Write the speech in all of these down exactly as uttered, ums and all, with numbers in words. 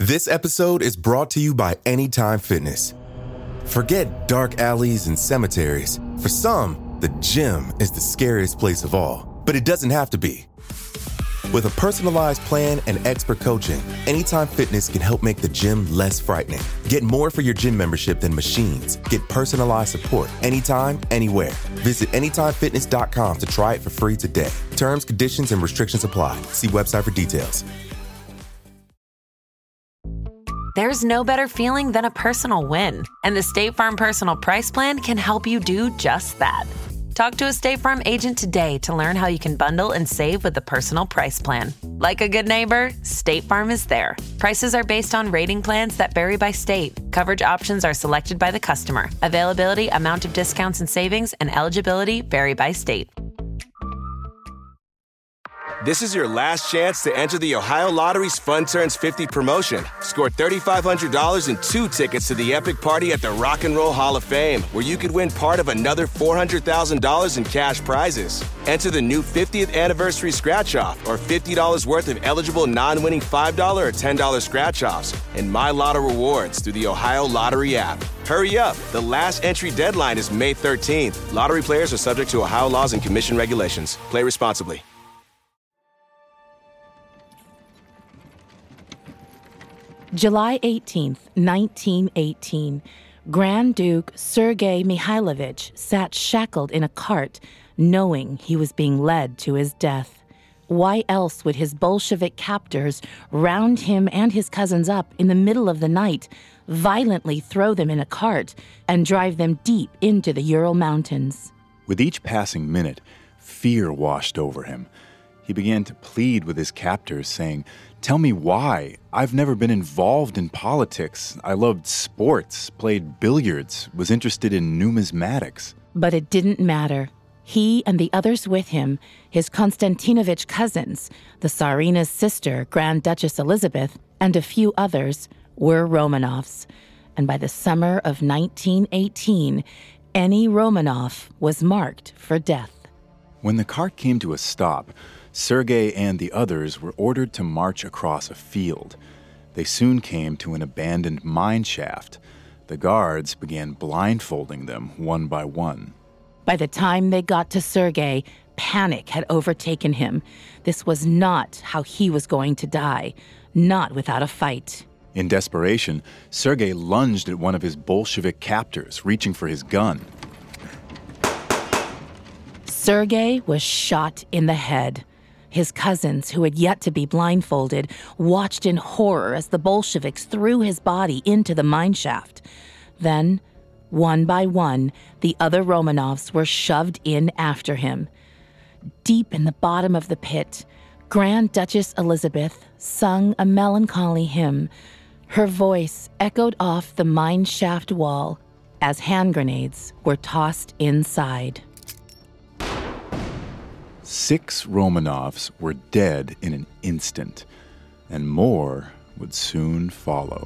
This episode is brought to you by Anytime Fitness. Forget dark alleys and cemeteries. For some, the gym is the scariest place of all, but it doesn't have to be. With a personalized plan and expert coaching, Anytime Fitness can help make the gym less frightening. Get more for your gym membership than machines. Get personalized support anytime, anywhere. Visit anytime fitness dot com to try it for free today. Terms, conditions, and restrictions apply. See website for details. There's no better feeling than a personal win, and the State Farm Personal Price Plan can help you do just that. Talk to a State Farm agent today to learn how you can bundle and save with the Personal Price Plan. Like a good neighbor, State Farm is there. Prices are based on rating plans that vary by state. Coverage options are selected by the customer. Availability, amount of discounts and savings, and eligibility vary by state. This is your last chance to enter the Ohio Lottery's Fun Turns fifty promotion. Score three thousand five hundred dollars and two tickets to the epic party at the Rock and Roll Hall of Fame, where you could win part of another four hundred thousand dollars in cash prizes. Enter the new fiftieth anniversary scratch-off or fifty dollars worth of eligible non-winning five dollars or ten dollars scratch-offs and My Lotto rewards through the Ohio Lottery app. Hurry up. The last entry deadline is May thirteenth. Lottery players are subject to Ohio laws and commission regulations. Play responsibly. July eighteenth, nineteen eighteen, Grand Duke Sergei Mihailovich sat shackled in a cart, knowing he was being led to his death. Why else would his Bolshevik captors round him and his cousins up in the middle of the night, violently throw them in a cart, and drive them deep into the Ural Mountains? With each passing minute, fear washed over him. He began to plead with his captors, saying, "Tell me why. I've never been involved in politics. I loved sports, played billiards, was interested in numismatics." But it didn't matter. He and the others with him, his Konstantinovich cousins, the Tsarina's sister, Grand Duchess Elizabeth, and a few others, were Romanovs. And by the summer of nineteen eighteen, any Romanov was marked for death. When the cart came to a stop, Sergei and the others were ordered to march across a field. They soon came to an abandoned mine shaft. The guards began blindfolding them one by one. By the time they got to Sergei, panic had overtaken him. This was not how he was going to die, not without a fight. In desperation, Sergei lunged at one of his Bolshevik captors, reaching for his gun. Sergei was shot in the head. His cousins, who had yet to be blindfolded, watched in horror as the Bolsheviks threw his body into the mine shaft. Then, one by one, the other Romanovs were shoved in after him. Deep in the bottom of the pit, Grand Duchess Elizabeth sung a melancholy hymn. Her voice echoed off the mine shaft wall as hand grenades were tossed inside. Six Romanovs were dead in an instant, and more would soon follow.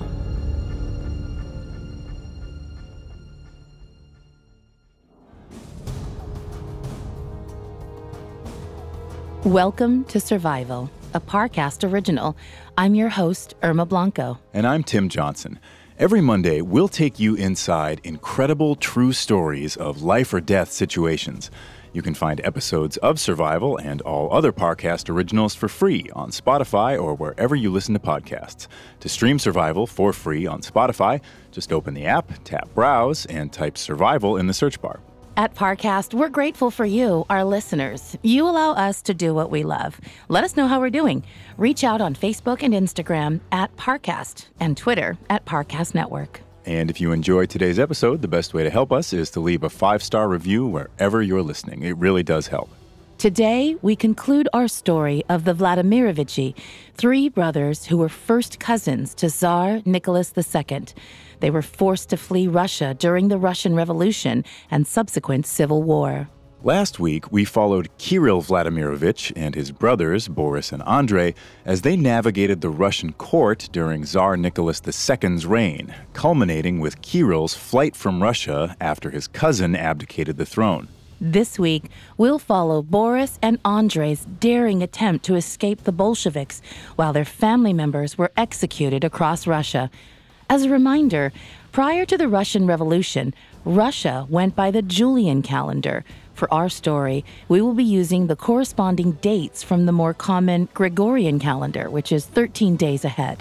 Welcome to Survival, a Parcast original. I'm your host, Irma Blanco. And I'm Tim Johnson. Every Monday, we'll take you inside incredible true stories of life or death situations. You can find episodes of Survival and all other Parcast originals for free on Spotify or wherever you listen to podcasts. To stream Survival for free on Spotify, just open the app, tap Browse, and type Survival in the search bar. At Parcast, we're grateful for you, our listeners. You allow us to do what we love. Let us know how we're doing. Reach out on Facebook and Instagram at Parcast and Twitter at Parcast Network. And if you enjoyed today's episode, the best way to help us is to leave a five-star review wherever you're listening. It really does help. Today, we conclude our story of the Vladimirovichi, three brothers who were first cousins to Tsar Nicholas the Second. They were forced to flee Russia during the Russian Revolution and subsequent civil war. Last week, we followed Kirill Vladimirovich and his brothers, Boris and Andrei, as they navigated the Russian court during Tsar Nicholas the Second's reign, culminating with Kirill's flight from Russia after his cousin abdicated the throne. This week, we'll follow Boris and Andrei's daring attempt to escape the Bolsheviks while their family members were executed across Russia. As a reminder, prior to the Russian Revolution, Russia went by the Julian calendar. For our story, we will be using the corresponding dates from the more common Gregorian calendar, which is thirteen days ahead.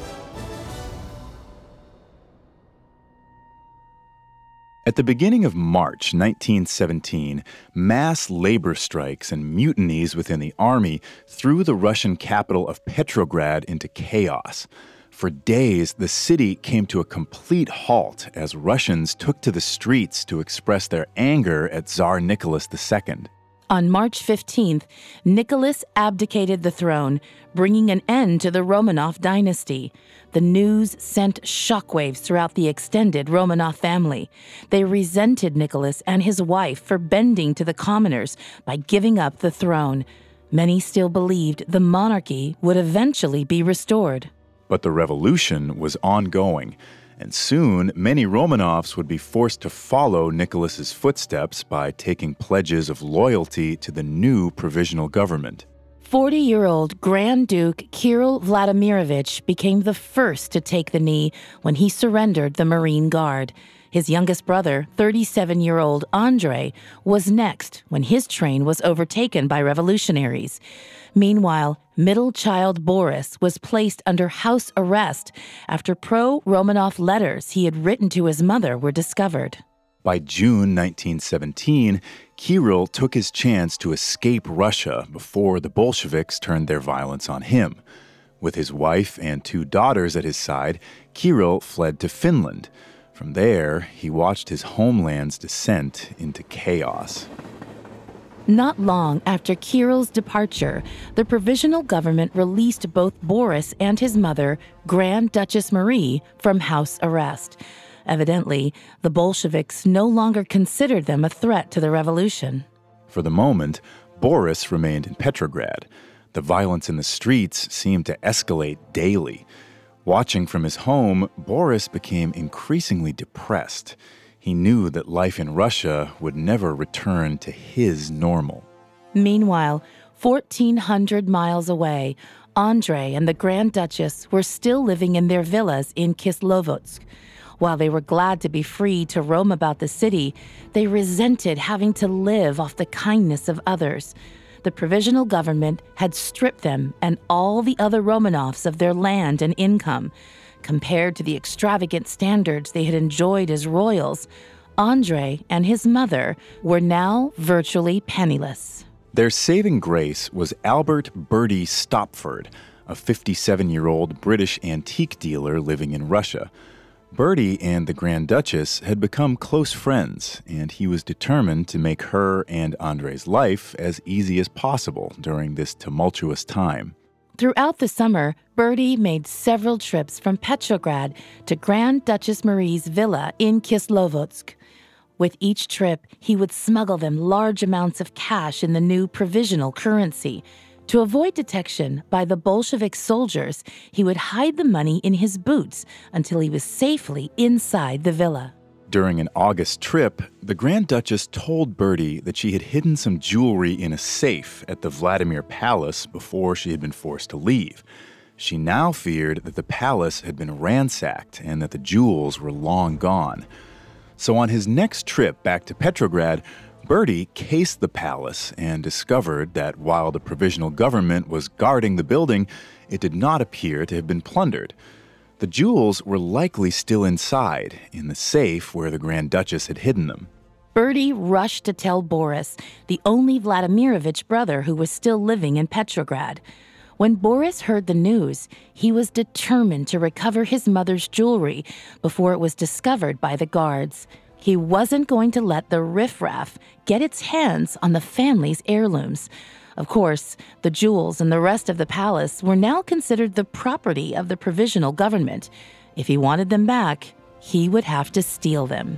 At the beginning of March nineteen seventeen, mass labor strikes and mutinies within the army threw the Russian capital of Petrograd into chaos. For days, the city came to a complete halt as Russians took to the streets to express their anger at Tsar Nicholas the Second. On March fifteenth, Nicholas abdicated the throne, bringing an end to the Romanov dynasty. The news sent shockwaves throughout the extended Romanov family. They resented Nicholas and his wife for bending to the commoners by giving up the throne. Many still believed the monarchy would eventually be restored. But the revolution was ongoing, and soon many Romanovs would be forced to follow Nicholas's footsteps by taking pledges of loyalty to the new provisional government. forty-year-old Grand Duke Kirill Vladimirovich became the first to take the knee when he surrendered the Marine Guard. His youngest brother, thirty-seven-year-old Andrei, was next when his train was overtaken by revolutionaries. Meanwhile, middle child Boris was placed under house arrest after pro-Romanov letters he had written to his mother were discovered. By June nineteen seventeen, Kirill took his chance to escape Russia before the Bolsheviks turned their violence on him. With his wife and two daughters at his side, Kirill fled to Finland. From there, he watched his homeland's descent into chaos. Not long after Kirill's departure, the provisional government released both Boris and his mother, Grand Duchess Marie, from house arrest. Evidently, the Bolsheviks no longer considered them a threat to the revolution. For the moment, Boris remained in Petrograd. The violence in the streets seemed to escalate daily. Watching from his home, Boris became increasingly depressed. He knew that life in Russia would never return to his normal. Meanwhile, fourteen hundred miles away, Andrei and the Grand Duchess were still living in their villas in Kislovodsk. While they were glad to be free to roam about the city, they resented having to live off the kindness of others. The provisional government had stripped them and all the other Romanovs of their land and income. Compared to the extravagant standards they had enjoyed as royals, Andrei and his mother were now virtually penniless. Their saving grace was Albert Bertie Stopford, a fifty-seven-year-old British antique dealer living in Russia. Bertie and the Grand Duchess had become close friends, and he was determined to make her and Andrei's life as easy as possible during this tumultuous time. Throughout the summer, Bertie made several trips from Petrograd to Grand Duchess Marie's villa in Kislovodsk. With each trip, he would smuggle them large amounts of cash in the new provisional currency. To avoid detection by the Bolshevik soldiers, he would hide the money in his boots until he was safely inside the villa. During an August trip, the Grand Duchess told Bertie that she had hidden some jewelry in a safe at the Vladimir Palace before she had been forced to leave. She now feared that the palace had been ransacked and that the jewels were long gone. So on his next trip back to Petrograd, Bertie cased the palace and discovered that while the provisional government was guarding the building, it did not appear to have been plundered. The jewels were likely still inside, in the safe where the Grand Duchess had hidden them. Bertie rushed to tell Boris, the only Vladimirovich brother who was still living in Petrograd. When Boris heard the news, he was determined to recover his mother's jewelry before it was discovered by the guards. He wasn't going to let the riffraff get its hands on the family's heirlooms. Of course, the jewels and the rest of the palace were now considered the property of the provisional government. If he wanted them back, he would have to steal them.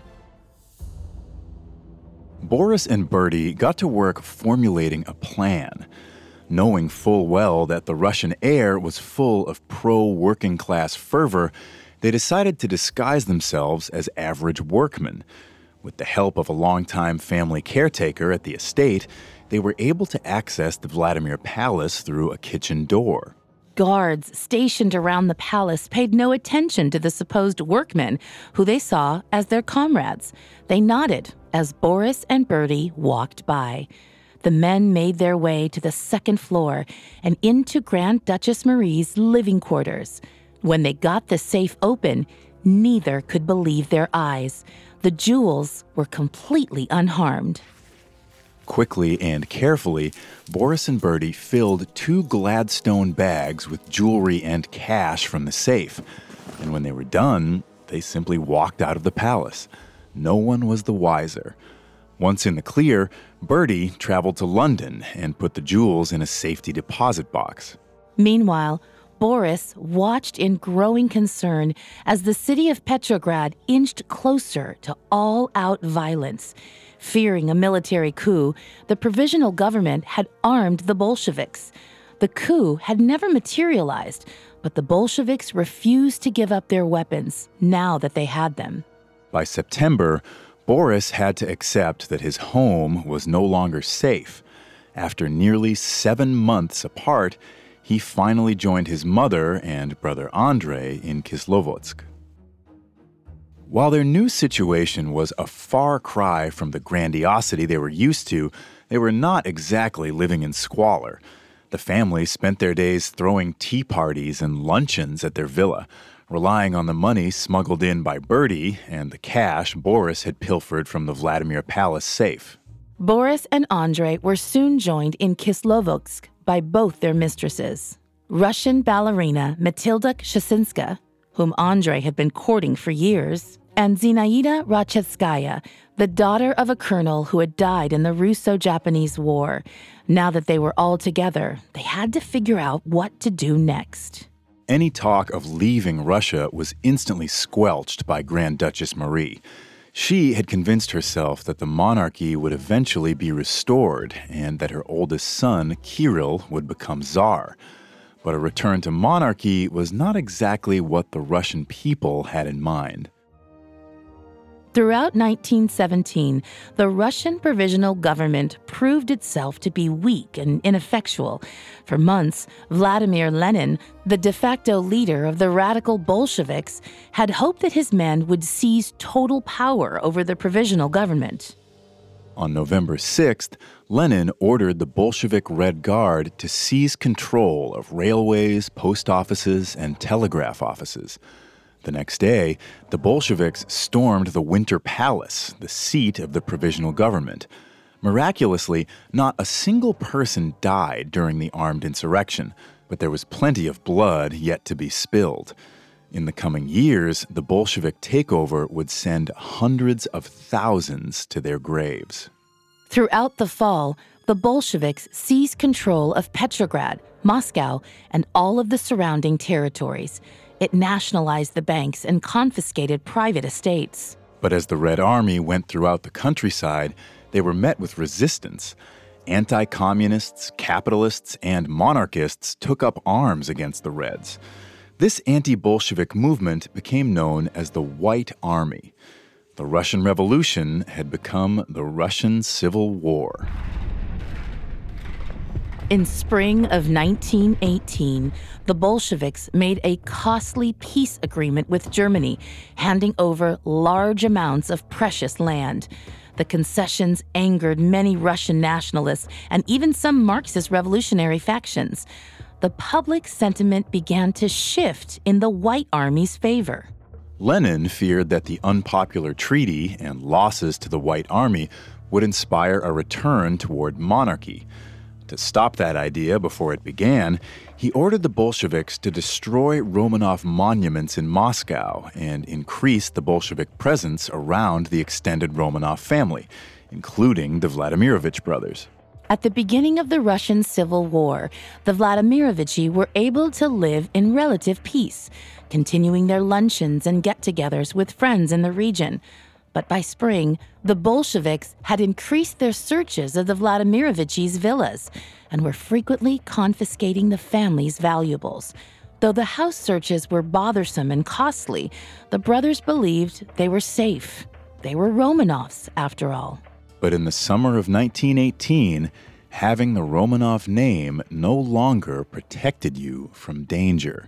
Boris and Bertie got to work formulating a plan. Knowing full well that the Russian air was full of pro-working-class fervor, they decided to disguise themselves as average workmen. With the help of a longtime family caretaker at the estate, they were able to access the Vladimir Palace through a kitchen door. Guards stationed around the palace paid no attention to the supposed workmen, who they saw as their comrades. They nodded as Boris and Bertie walked by. The men made their way to the second floor and into Grand Duchess Marie's living quarters. When they got the safe open, neither could believe their eyes. The jewels were completely unharmed. Quickly and carefully, Boris and Bertie filled two Gladstone bags with jewelry and cash from the safe. And when they were done, they simply walked out of the palace. No one was the wiser. Once in the clear, Bertie traveled to London and put the jewels in a safety deposit box. Meanwhile, Boris watched in growing concern as the city of Petrograd inched closer to all-out violence. Fearing a military coup, the provisional government had armed the Bolsheviks. The coup had never materialized, but the Bolsheviks refused to give up their weapons now that they had them. By September, Boris had to accept that his home was no longer safe. After nearly seven months apart, he finally joined his mother and brother Andrei in Kislovodsk. While their new situation was a far cry from the grandiosity they were used to, they were not exactly living in squalor. The family spent their days throwing tea parties and luncheons at their villa, relying on the money smuggled in by Bertie and the cash Boris had pilfered from the Vladimir Palace safe. Boris and Andrei were soon joined in Kislovodsk by both their mistresses. Russian ballerina Matilda Kshestinska, whom Andrei had been courting for years, and Zinaida Rachevskaya, the daughter of a colonel who had died in the Russo-Japanese War. Now that they were all together, they had to figure out what to do next. Any talk of leaving Russia was instantly squelched by Grand Duchess Marie. She had convinced herself that the monarchy would eventually be restored and that her oldest son, Kirill, would become Tsar. But a return to monarchy was not exactly what the Russian people had in mind. Throughout nineteen seventeen, the Russian provisional government proved itself to be weak and ineffectual. For months, Vladimir Lenin, the de facto leader of the radical Bolsheviks, had hoped that his men would seize total power over the provisional government. On November sixth, Lenin ordered the Bolshevik Red Guard to seize control of railways, post offices, and telegraph offices. The next day, the Bolsheviks stormed the Winter Palace, the seat of the provisional government. Miraculously, not a single person died during the armed insurrection, but there was plenty of blood yet to be spilled. In the coming years, the Bolshevik takeover would send hundreds of thousands to their graves. Throughout the fall, the Bolsheviks seized control of Petrograd, Moscow, and all of the surrounding territories. It nationalized the banks and confiscated private estates. But as the Red Army went throughout the countryside, they were met with resistance. Anti-communists, capitalists, and monarchists took up arms against the Reds. This anti-Bolshevik movement became known as the White Army. The Russian Revolution had become the Russian Civil War. In spring of nineteen eighteen, the Bolsheviks made a costly peace agreement with Germany, handing over large amounts of precious land. The concessions angered many Russian nationalists and even some Marxist revolutionary factions. The public sentiment began to shift in the White Army's favor. Lenin feared that the unpopular treaty and losses to the White Army would inspire a return toward monarchy. To stop that idea before it began, he ordered the Bolsheviks to destroy Romanov monuments in Moscow and increase the Bolshevik presence around the extended Romanov family, including the Vladimirovich brothers. At the beginning of the Russian Civil War, the Vladimirovichi were able to live in relative peace, continuing their luncheons and get-togethers with friends in the region. But by spring, the Bolsheviks had increased their searches of the Vladimirovichis' villas and were frequently confiscating the family's valuables. Though the house searches were bothersome and costly, the brothers believed they were safe. They were Romanovs, after all. But in the summer of nineteen eighteen, having the Romanov name no longer protected you from danger.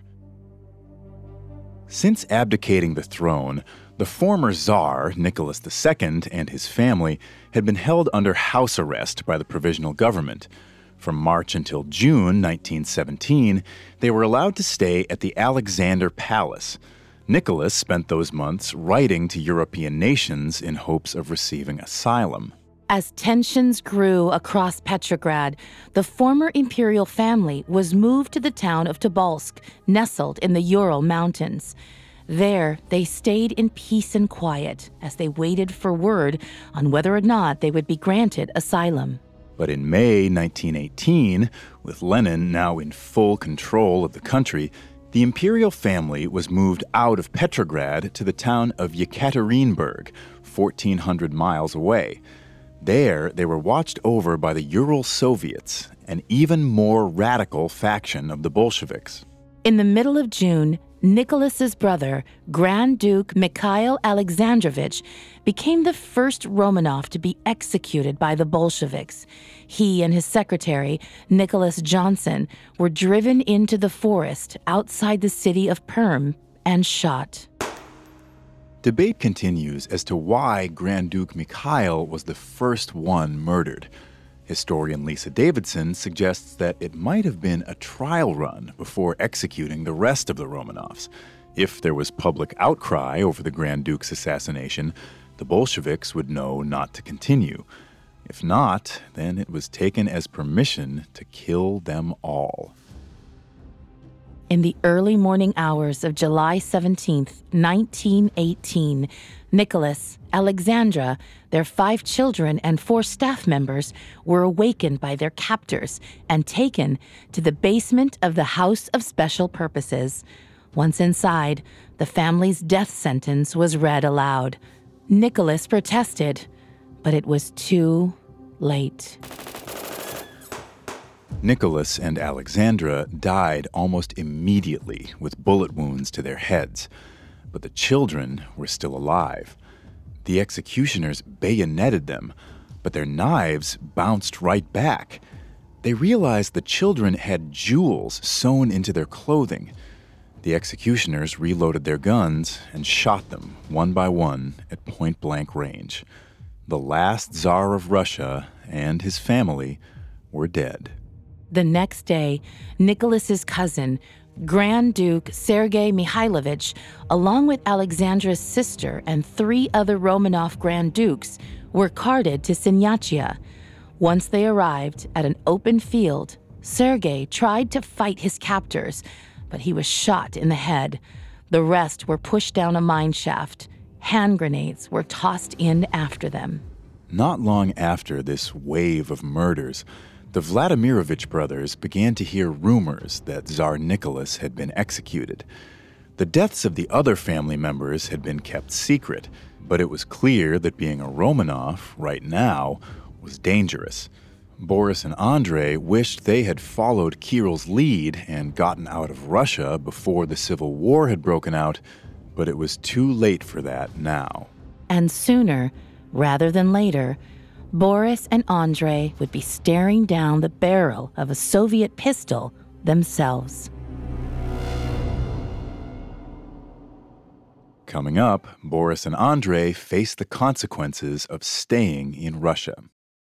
Since abdicating the throne, the former Tsar, Nicholas the Second, and his family had been held under house arrest by the provisional government. From March until June nineteen seventeen, they were allowed to stay at the Alexander Palace. Nicholas spent those months writing to European nations in hopes of receiving asylum. As tensions grew across Petrograd, the former imperial family was moved to the town of Tobolsk, nestled in the Ural Mountains. There, they stayed in peace and quiet as they waited for word on whether or not they would be granted asylum. But in May nineteen eighteen, with Lenin now in full control of the country, the imperial family was moved out of Petrograd to the town of Yekaterinburg, fourteen hundred miles away. There, they were watched over by the Ural Soviets, an even more radical faction of the Bolsheviks. In the middle of June, Nicholas's brother, Grand Duke Mikhail Alexandrovich, became the first Romanov to be executed by the Bolsheviks. He and his secretary, Nicholas Johnson, were driven into the forest outside the city of Perm and shot. Debate continues as to why Grand Duke Mikhail was the first one murdered. Historian Lisa Davidson suggests that it might have been a trial run before executing the rest of the Romanovs. If there was public outcry over the Grand Duke's assassination, the Bolsheviks would know not to continue. If not, then it was taken as permission to kill them all. In the early morning hours of July seventeenth, nineteen eighteen, Nicholas, Alexandra, their five children, and four staff members were awakened by their captors and taken to the basement of the House of Special Purposes. Once inside, the family's death sentence was read aloud. Nicholas protested, but it was too late. Nicholas and Alexandra died almost immediately with bullet wounds to their heads, but the children were still alive. The executioners bayoneted them, but their knives bounced right back. They realized the children had jewels sewn into their clothing. The executioners reloaded their guns and shot them one by one at point-blank range. The last Tsar of Russia and his family were dead. The next day, Nicholas's cousin, Grand Duke Sergei Mikhailovich, along with Alexandra's sister and three other Romanov Grand Dukes, were carted to Sinyatchia. Once they arrived at an open field, Sergei tried to fight his captors, but he was shot in the head. The rest were pushed down a mine shaft. Hand grenades were tossed in after them. Not long after this wave of murders, the Vladimirovich brothers began to hear rumors that Tsar Nicholas had been executed. The deaths of the other family members had been kept secret, but it was clear that being a Romanov right now was dangerous. Boris and Andrei wished they had followed Kirill's lead and gotten out of Russia before the Civil War had broken out, but it was too late for that now. And sooner, rather than later, Boris and Andrei would be staring down the barrel of a Soviet pistol themselves. Coming up, Boris and Andrei face the consequences of staying in Russia.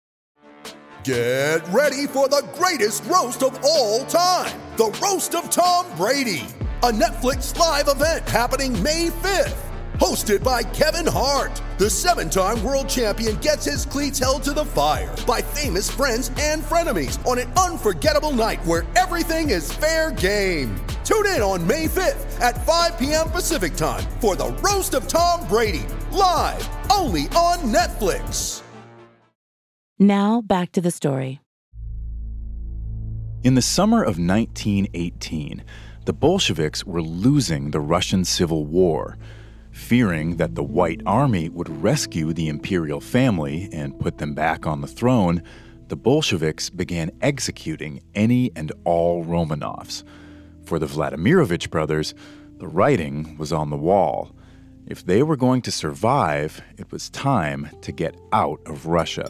Get ready for the greatest roast of all time, the Roast of Tom Brady, a Netflix live event happening May fifth. Hosted by Kevin Hart, the seven-time world champion gets his cleats held to the fire by famous friends and frenemies on an unforgettable night where everything is fair game. Tune in on May fifth at five p.m. Pacific time for the Roast of Tom Brady, live only on Netflix. Now back to the story. In the summer of nineteen eighteen, the Bolsheviks were losing the Russian Civil War. Fearing that the White Army would rescue the imperial family and put them back on the throne, the Bolsheviks began executing any and all Romanovs. For the Vladimirovich brothers, the writing was on the wall. If they were going to survive, it was time to get out of Russia.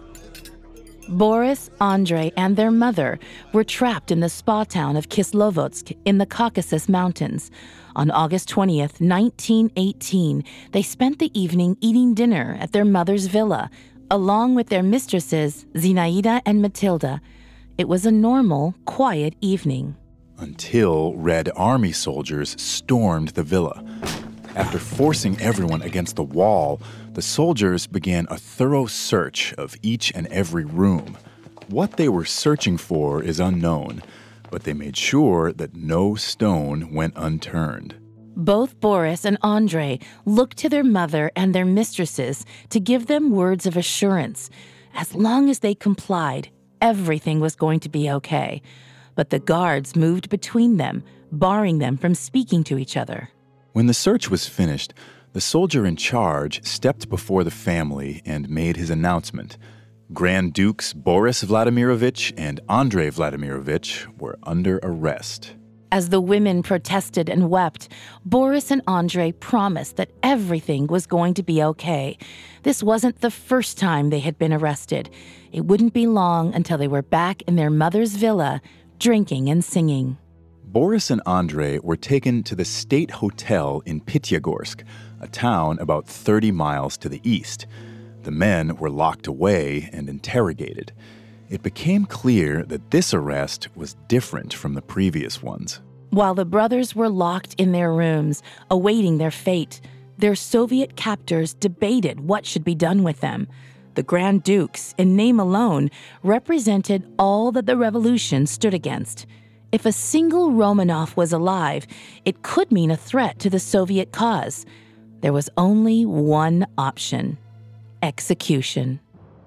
Boris, Andrei, and their mother were trapped in the spa town of Kislovodsk in the Caucasus Mountains. On August twentieth, nineteen eighteen, they spent the evening eating dinner at their mother's villa, along with their mistresses, Zinaida and Matilda. It was a normal, quiet evening. Until Red Army soldiers stormed the villa. After forcing everyone against the wall, the soldiers began a thorough search of each and every room. What they were searching for is unknown, but they made sure that no stone went unturned. Both Boris and Andrei looked to their mother and their mistresses to give them words of assurance. As long as they complied, everything was going to be okay. But the guards moved between them, barring them from speaking to each other. When the search was finished, the soldier in charge stepped before the family and made his announcement. Grand Dukes Boris Vladimirovich and Andrei Vladimirovich were under arrest. As the women protested and wept, Boris and Andrei promised that everything was going to be okay. This wasn't the first time they had been arrested. It wouldn't be long until they were back in their mother's villa, drinking and singing. Boris and Andrei were taken to the State Hotel in Pityagorsk, a town about thirty miles to the east. The men were locked away and interrogated. It became clear that this arrest was different from the previous ones. While the brothers were locked in their rooms, awaiting their fate, their Soviet captors debated what should be done with them. The Grand Dukes, in name alone, represented all that the revolution stood against. If a single Romanov was alive, it could mean a threat to the Soviet cause. There was only one option: execution.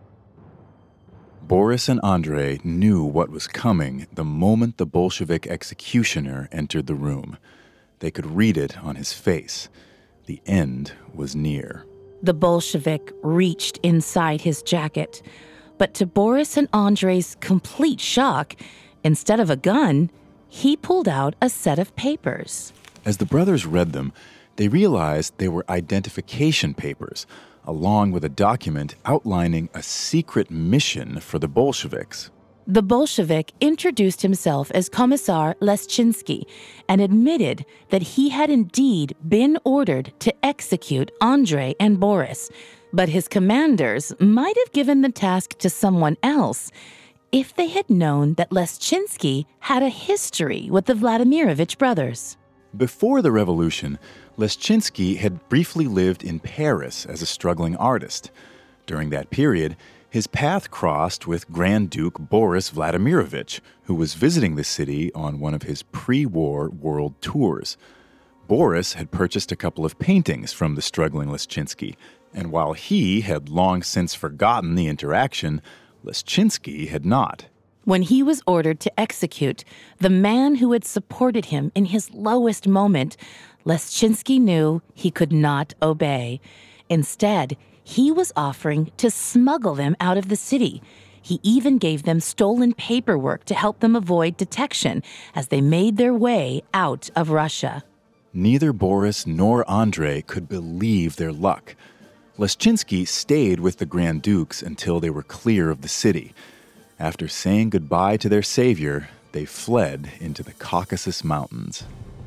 Boris and Andrei knew what was coming the moment the Bolshevik executioner entered the room. They could read it on his face. The end was near. The Bolshevik reached inside his jacket. But to Boris and Andrei's complete shock, instead of a gun, he pulled out a set of papers. As the brothers read them, they realized they were identification papers, along with a document outlining a secret mission for the Bolsheviks. The Bolshevik introduced himself as Commissar Leschinsky and admitted that he had indeed been ordered to execute Andrei and Boris, but his commanders might have given the task to someone else if they had known that Leschinsky had a history with the Vladimirovich brothers. Before the revolution, Leschinsky had briefly lived in Paris as a struggling artist. During that period, his path crossed with Grand Duke Boris Vladimirovich, who was visiting the city on one of his pre-war world tours. Boris had purchased a couple of paintings from the struggling Leschinsky, and while he had long since forgotten the interaction, Leschinsky had not. When he was ordered to execute the man who had supported him in his lowest moment, Leschinsky knew he could not obey. Instead, he was offering to smuggle them out of the city. He even gave them stolen paperwork to help them avoid detection as they made their way out of Russia. Neither Boris nor Andrei could believe their luck. Leschinsky stayed with the Grand Dukes until they were clear of the city. After saying goodbye to their savior, they fled into the Caucasus Mountains.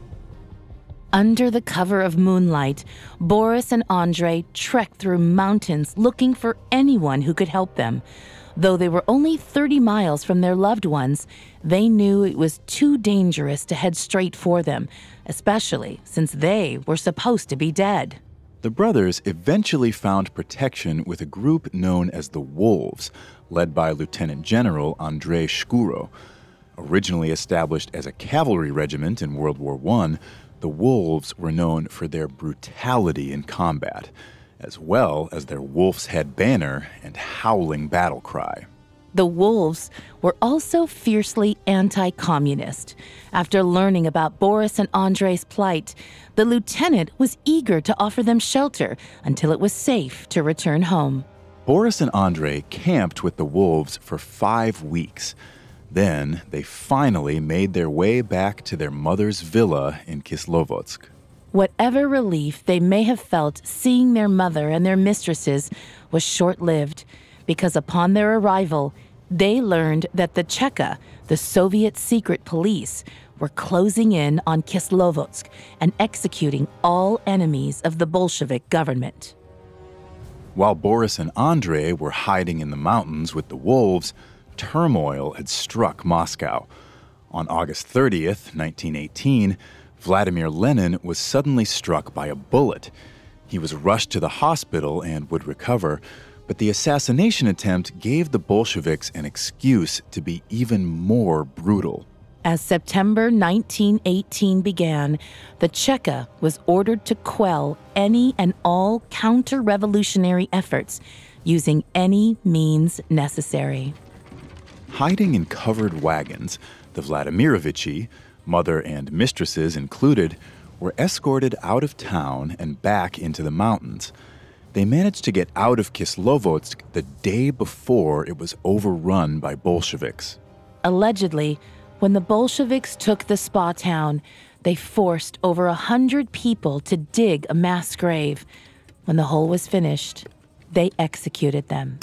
Under the cover of moonlight, Boris and Andrei trekked through mountains looking for anyone who could help them. Though they were only thirty miles from their loved ones, they knew it was too dangerous to head straight for them, especially since they were supposed to be dead. The brothers eventually found protection with a group known as the Wolves, led by Lieutenant General Andrei Shkuro. Originally established as a cavalry regiment in World War One, the Wolves were known for their brutality in combat, as well as their wolf's head banner and howling battle cry. The Wolves were also fiercely anti-communist. After learning about Boris and Andrei's plight, the lieutenant was eager to offer them shelter until it was safe to return home. Boris and Andrei camped with the Wolves for five weeks. Then they finally made their way back to their mother's villa in Kislovodsk. Whatever relief they may have felt seeing their mother and their mistresses was short-lived, because upon their arrival, they learned that the Cheka, the Soviet secret police, were closing in on Kislovodsk and executing all enemies of the Bolshevik government. While Boris and Andrei were hiding in the mountains with the wolves, turmoil had struck Moscow. On August thirtieth, nineteen eighteen, Vladimir Lenin was suddenly struck by a bullet. He was rushed to the hospital and would recover, but the assassination attempt gave the Bolsheviks an excuse to be even more brutal. As September nineteen eighteen began, the Cheka was ordered to quell any and all counter-revolutionary efforts using any means necessary. Hiding in covered wagons, the Vladimirovichy, mother and mistresses included, were escorted out of town and back into the mountains. They managed to get out of Kislovodsk the day before it was overrun by Bolsheviks. Allegedly, when the Bolsheviks took the spa town, they forced over a hundred people to dig a mass grave. When the hole was finished, they executed them.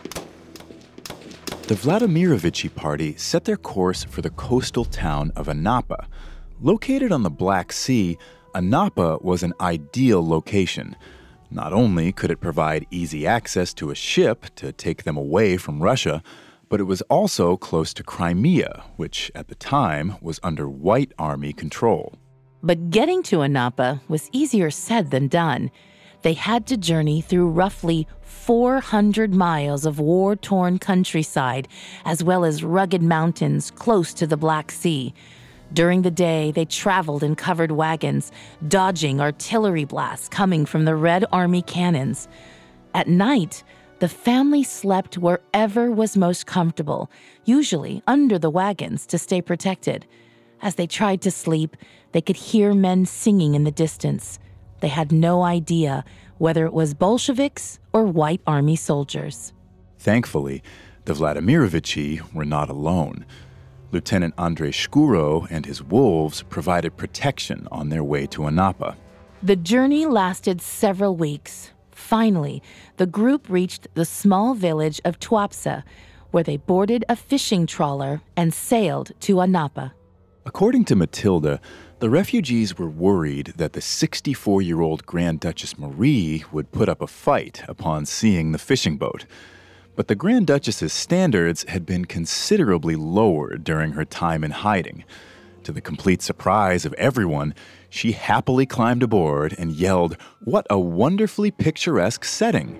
The Vladimirovichy party set their course for the coastal town of Anapa. Located on the Black Sea, Anapa was an ideal location. Not only could it provide easy access to a ship to take them away from Russia, but it was also close to Crimea, which at the time was under White Army control. But getting to Anapa was easier said than done. They had to journey through roughly four hundred miles of war-torn countryside, as well as rugged mountains close to the Black Sea. During the day, they traveled in covered wagons, dodging artillery blasts coming from the Red Army cannons. At night, the family slept wherever was most comfortable, usually under the wagons to stay protected. As they tried to sleep, they could hear men singing in the distance. They had no idea whether it was Bolsheviks or White Army soldiers. Thankfully, the Vladimirovichy were not alone. Lieutenant Andrei Shkuro and his wolves provided protection on their way to Anapa. The journey lasted several weeks. Finally, the group reached the small village of Tuapse, where they boarded a fishing trawler and sailed to Anapa. According to Matilda, the refugees were worried that the sixty-four-year-old Grand Duchess Marie would put up a fight upon seeing the fishing boat. But the Grand Duchess's standards had been considerably lowered during her time in hiding. To the complete surprise of everyone, she happily climbed aboard and yelled, "What a wonderfully picturesque setting!"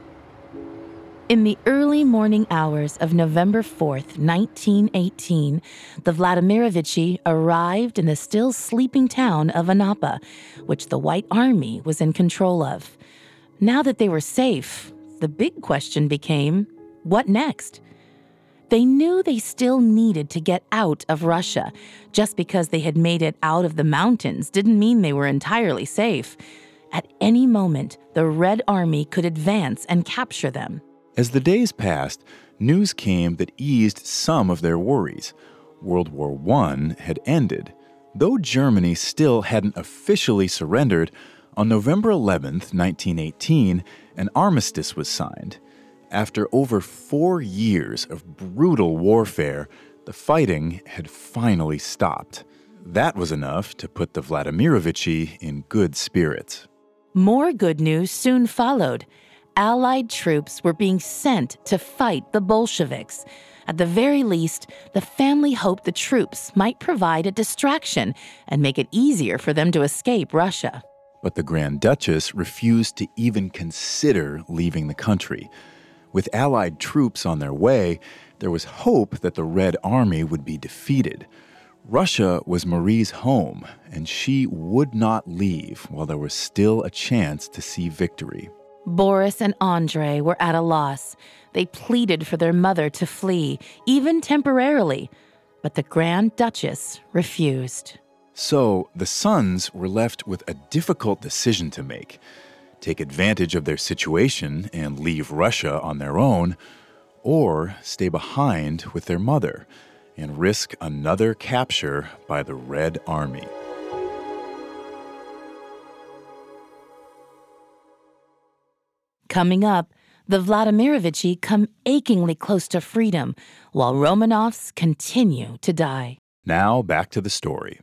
In the early morning hours of November fourth, nineteen eighteen, the Vladimirovichy arrived in the still sleeping town of Anapa, which the White Army was in control of. Now that they were safe, the big question became, what next? They knew they still needed to get out of Russia. Just because they had made it out of the mountains didn't mean they were entirely safe. At any moment, the Red Army could advance and capture them. As the days passed, news came that eased some of their worries. World War One had ended. Though Germany still hadn't officially surrendered, on November eleventh, nineteen eighteen, an armistice was signed. After over four years of brutal warfare, the fighting had finally stopped. That was enough to put the Vladimirovichy in good spirits. More good news soon followed. Allied troops were being sent to fight the Bolsheviks. At the very least, the family hoped the troops might provide a distraction and make it easier for them to escape Russia. But the Grand Duchess refused to even consider leaving the country. With Allied troops on their way, there was hope that the Red Army would be defeated. Russia was Marie's home, and she would not leave while there was still a chance to see victory. Boris and Andrei were at a loss. They pleaded for their mother to flee, even temporarily, but the Grand Duchess refused. So the sons were left with a difficult decision to make: take advantage of their situation and leave Russia on their own, or stay behind with their mother and risk another capture by the Red Army. Coming up, the Vladimirovichi come achingly close to freedom, while Romanovs continue to die. Now back to the story.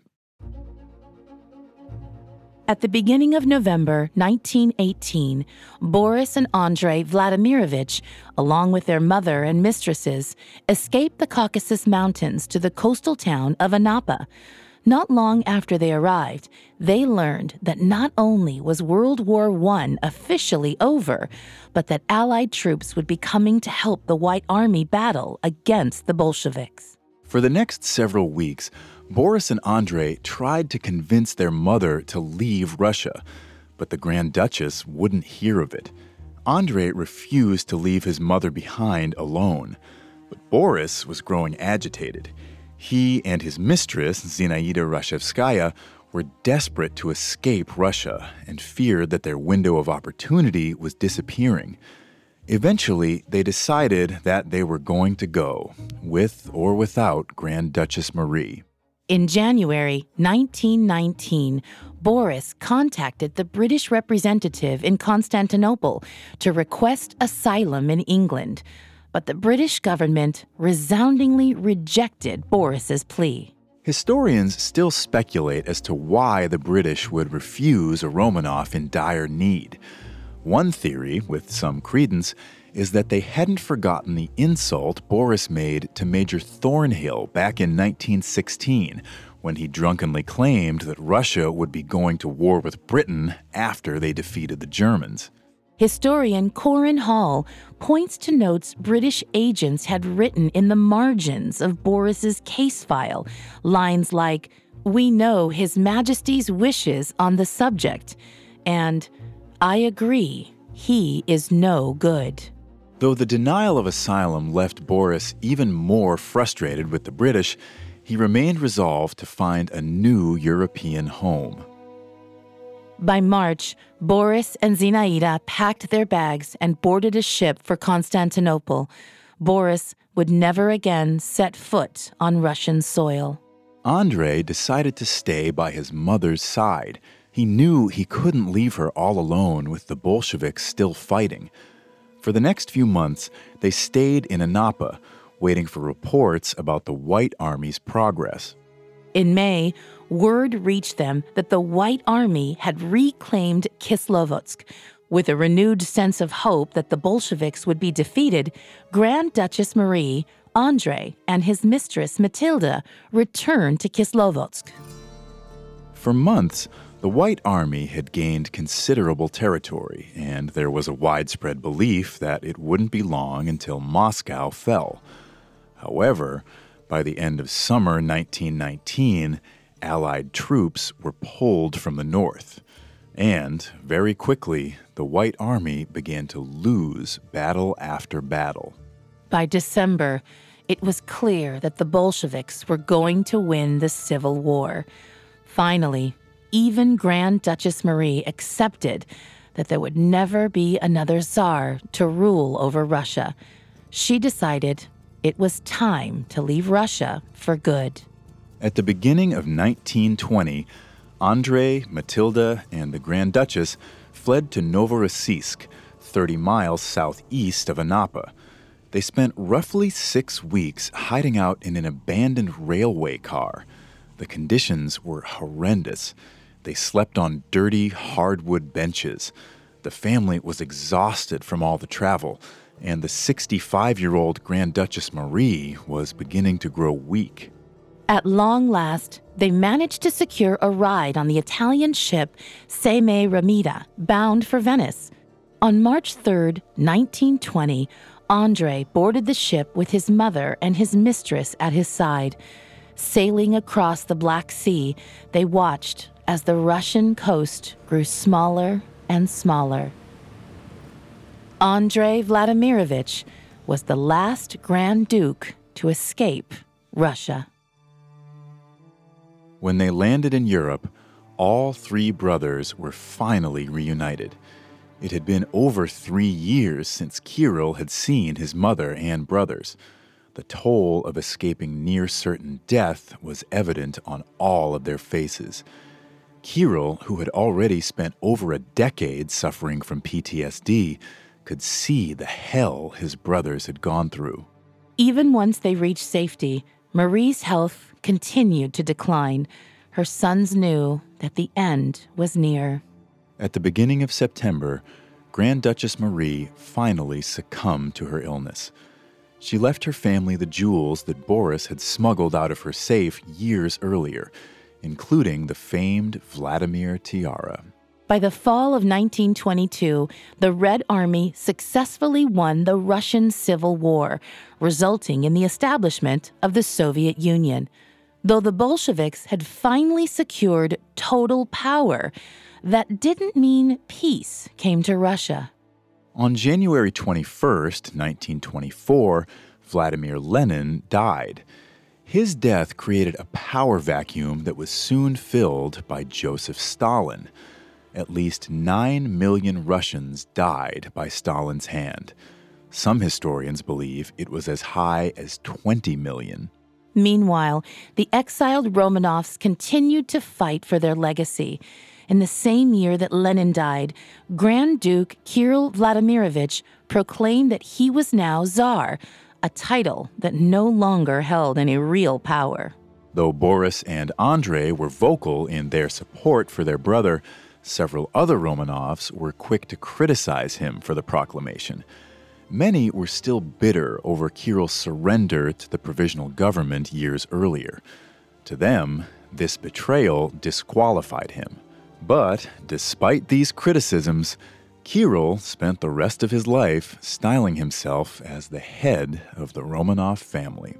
At the beginning of November nineteen eighteen, Boris and Andrei Vladimirovich, along with their mother and mistresses, escaped the Caucasus Mountains to the coastal town of Anapa. Not long after they arrived, they learned that not only was World War One officially over, but that Allied troops would be coming to help the White Army battle against the Bolsheviks. For the next several weeks, Boris and Andrei tried to convince their mother to leave Russia, but the Grand Duchess wouldn't hear of it. Andrei refused to leave his mother behind alone, but Boris was growing agitated. He and his mistress, Zinaida Rashevskaya, were desperate to escape Russia and feared that their window of opportunity was disappearing. Eventually, they decided that they were going to go, with or without Grand Duchess Marie. In January nineteen nineteen, Boris contacted the British representative in Constantinople to request asylum in England, but the British government resoundingly rejected Boris's plea. Historians still speculate as to why the British would refuse a Romanov in dire need. One theory, with some credence, is that they hadn't forgotten the insult Boris made to Major Thornhill back in nineteen sixteen, when he drunkenly claimed that Russia would be going to war with Britain after they defeated the Germans. Historian Corin Hall points to notes British agents had written in the margins of Boris's case file, lines like, "We know His Majesty's wishes on the subject," and "I agree, he is no good." Though the denial of asylum left Boris even more frustrated with the British, he remained resolved to find a new European home. By March, Boris and Zinaida packed their bags and boarded a ship for Constantinople. Boris would never again set foot on Russian soil. Andrei decided to stay by his mother's side. He knew he couldn't leave her all alone with the Bolsheviks still fighting. For the next few months, they stayed in Anapa, waiting for reports about the White Army's progress. In May, word reached them that the White Army had reclaimed Kislovodsk. With a renewed sense of hope that the Bolsheviks would be defeated, Grand Duchess Marie, Andrei, and his mistress Matilda returned to Kislovodsk. For months, the White Army had gained considerable territory, and there was a widespread belief that it wouldn't be long until Moscow fell. However, by the end of summer nineteen nineteen, Allied troops were pulled from the north. And, very quickly, the White Army began to lose battle after battle. By December, it was clear that the Bolsheviks were going to win the Civil War. Finally, even Grand Duchess Marie accepted that there would never be another Tsar to rule over Russia. She decided it was time to leave Russia for good. At the beginning of nineteen twenty, Andrei, Matilda, and the Grand Duchess fled to Novorossiysk, thirty miles southeast of Anapa. They spent roughly six weeks hiding out in an abandoned railway car. The conditions were horrendous. They slept on dirty hardwood benches. The family was exhausted from all the travel, and the sixty-five-year-old Grand Duchess Marie was beginning to grow weak. At long last, they managed to secure a ride on the Italian ship Semiramis, bound for Venice. On March third, nineteen twenty, Andrei boarded the ship with his mother and his mistress at his side. Sailing across the Black Sea, they watched as the Russian coast grew smaller and smaller. Andrei Vladimirovich was the last Grand Duke to escape Russia. When they landed in Europe, all three brothers were finally reunited. It had been over three years since Kirill had seen his mother and brothers. The toll of escaping near certain death was evident on all of their faces. Kirill, who had already spent over a decade suffering from P T S D, could see the hell his brothers had gone through. Even once they reached safety, Marie's health continued to decline. Her sons knew that the end was near. At the beginning of September, Grand Duchess Marie finally succumbed to her illness. She left her family the jewels that Boris had smuggled out of her safe years earlier, including the famed Vladimir tiara. By the fall of nineteen twenty-two, the Red Army successfully won the Russian Civil War, resulting in the establishment of the Soviet Union. Though the Bolsheviks had finally secured total power, that didn't mean peace came to Russia. On January twenty-first, nineteen twenty-four, Vladimir Lenin died. His death created a power vacuum that was soon filled by Joseph Stalin. At least nine million Russians died by Stalin's hand. Some historians believe it was as high as twenty million. Meanwhile, the exiled Romanovs continued to fight for their legacy. In the same year that Lenin died, Grand Duke Kirill Vladimirovich proclaimed that he was now Tsar, a title that no longer held any real power. Though Boris and Andrei were vocal in their support for their brother, several other Romanovs were quick to criticize him for the proclamation. Many were still bitter over Kirill's surrender to the provisional government years earlier. To them, this betrayal disqualified him. But despite these criticisms, Kirill spent the rest of his life styling himself as the head of the Romanov family.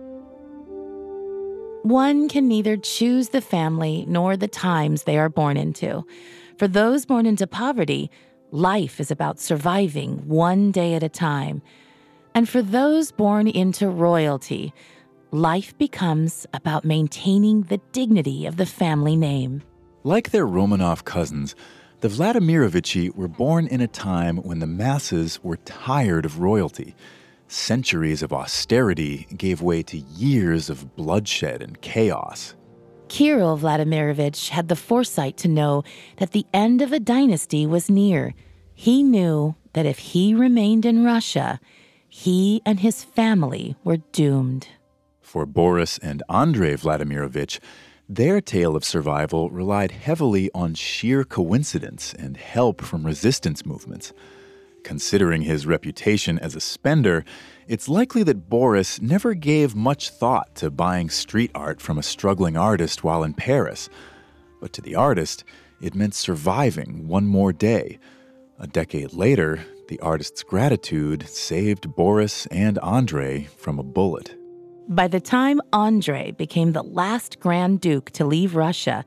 One can neither choose the family nor the times they are born into. For those born into poverty, life is about surviving one day at a time. And for those born into royalty, life becomes about maintaining the dignity of the family name. Like their Romanov cousins, the Vladimirovichi were born in a time when the masses were tired of royalty. Centuries of austerity gave way to years of bloodshed and chaos. Kirill Vladimirovich had the foresight to know that the end of a dynasty was near. He knew that if he remained in Russia, he and his family were doomed. For Boris and Andrei Vladimirovich, their tale of survival relied heavily on sheer coincidence and help from resistance movements. Considering his reputation as a spender, it's likely that Boris never gave much thought to buying street art from a struggling artist while in Paris. But to the artist, it meant surviving one more day. A decade later, the artist's gratitude saved Boris and Andrei from a bullet. By the time Andrei became the last Grand Duke to leave Russia,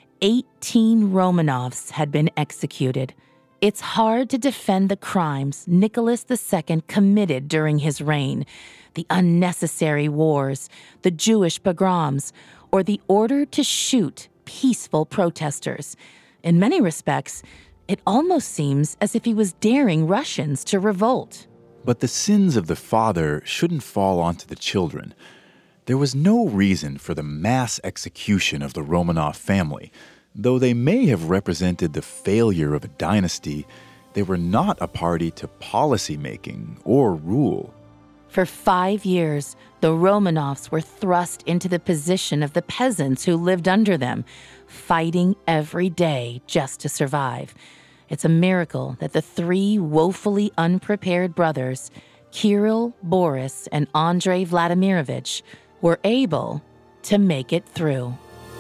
eighteen Romanovs had been executed. It's hard to defend the crimes Nicholas the Second committed during his reign, the unnecessary wars, the Jewish pogroms, or the order to shoot peaceful protesters. In many respects, it almost seems as if he was daring Russians to revolt. But the sins of the father shouldn't fall onto the children. There was no reason for the mass execution of the Romanov family. Though they may have represented the failure of a dynasty, they were not a party to policy-making or rule. For five years, the Romanovs were thrust into the position of the peasants who lived under them, fighting every day just to survive. It's a miracle that the three woefully unprepared brothers, Kirill, Boris, and Andrei Vladimirovich, were able to make it through.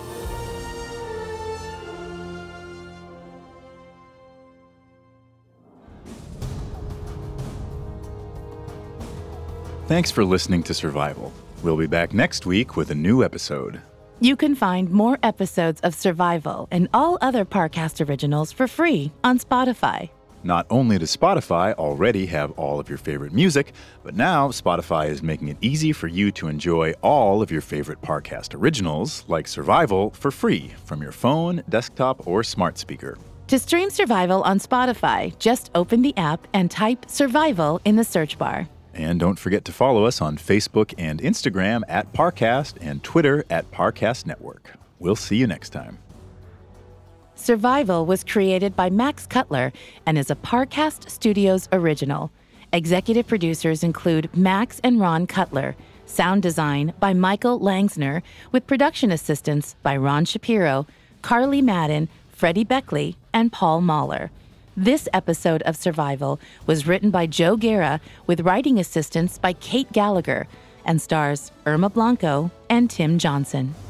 Thanks for listening to Survival. We'll be back next week with a new episode. You can find more episodes of Survival and all other Parcast originals for free on Spotify. Not only does Spotify already have all of your favorite music, but now Spotify is making it easy for you to enjoy all of your favorite Parcast originals, like Survival, for free from your phone, desktop, or smart speaker. To stream Survival on Spotify, just open the app and type Survival in the search bar. And don't forget to follow us on Facebook and Instagram at Parcast and Twitter at Parcast Network. We'll see you next time. Survival was created by Max Cutler and is a Parcast Studios original. Executive producers include Max and Ron Cutler. Sound design by Michael Langsner, with production assistance by Ron Shapiro, Carly Madden, Freddie Beckley, and Paul Mahler. This episode of Survival was written by Joe Guerra with writing assistance by Kate Gallagher and stars Irma Blanco and Tim Johnson.